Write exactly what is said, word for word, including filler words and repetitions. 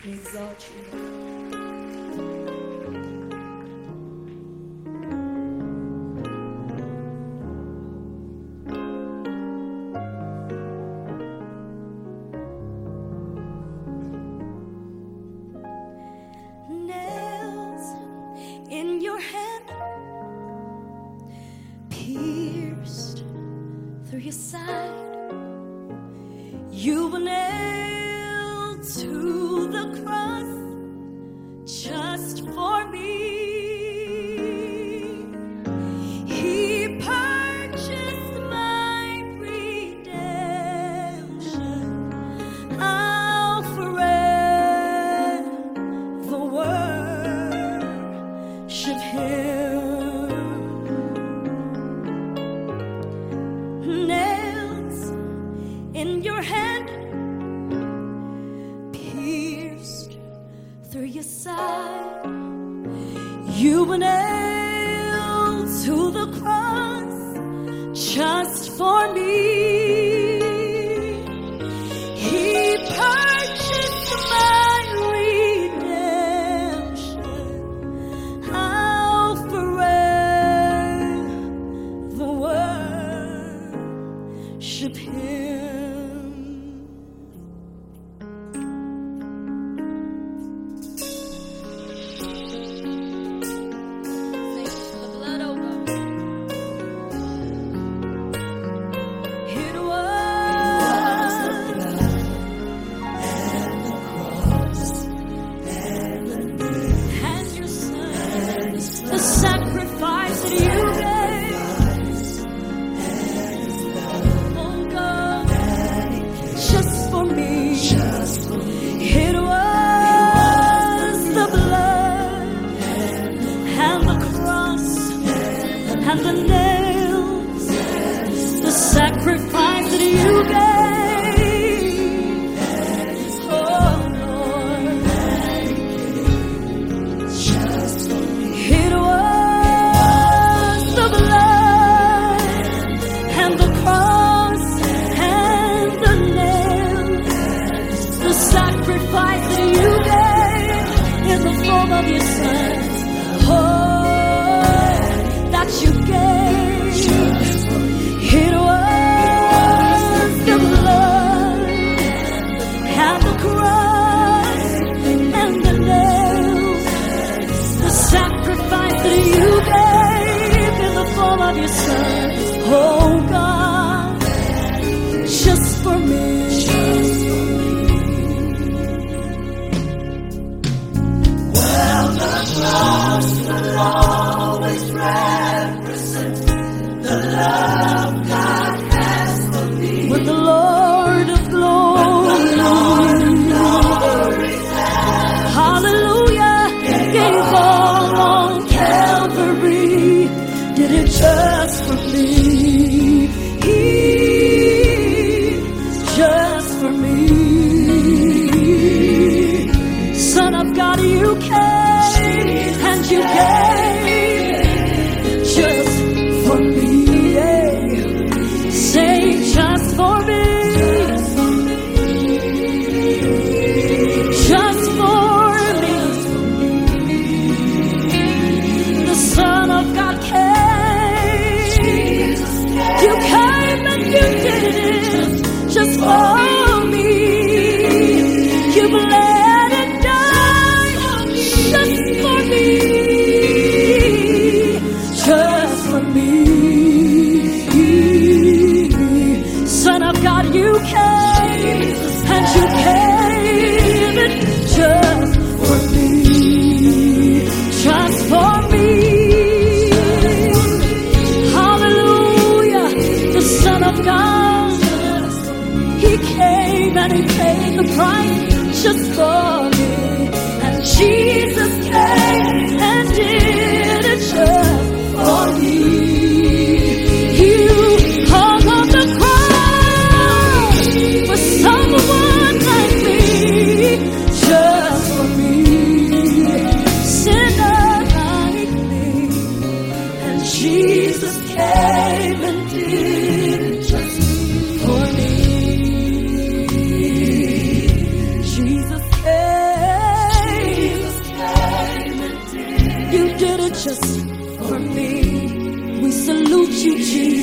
We exalt you. Nails in your hand, pierced through your side. You were nailed to the cross just for me. He purchased my redemption. I'll forever worship Him. Nails in your hand, pierced through your side. You were nailed to the cross just for me. He purchased my redemption. I'll forever worship Him. The sacrifice that you gave, oh God, just for me. It was the blood and the cross and the nails, the sacrifice that you gave. Of your Son, oh, that you gave. It was the blood and the cross and the nails, the sacrifice that you gave in the form of your Son, oh God, just for me. Cross will always represent the love God has for me. When the Lord of glory, hallelujah, gave all on Calvary, did it just for me. He, just for me. Son of God, you came. And you gave just for me, yeah. Say just for me, just for me. The Son of God came, you came and you did it just for me. You bled and died just for me. Just for me, Son of God, you came and you gave it just for me, just for me. Hallelujah, the Son of God, He came and He paid the price just for me, and Jesus came and did it just for me. You hung on the cross for someone like me, just for me, sinner like me. And Jesus came and did it just for me. Jesus came. you, Jesus.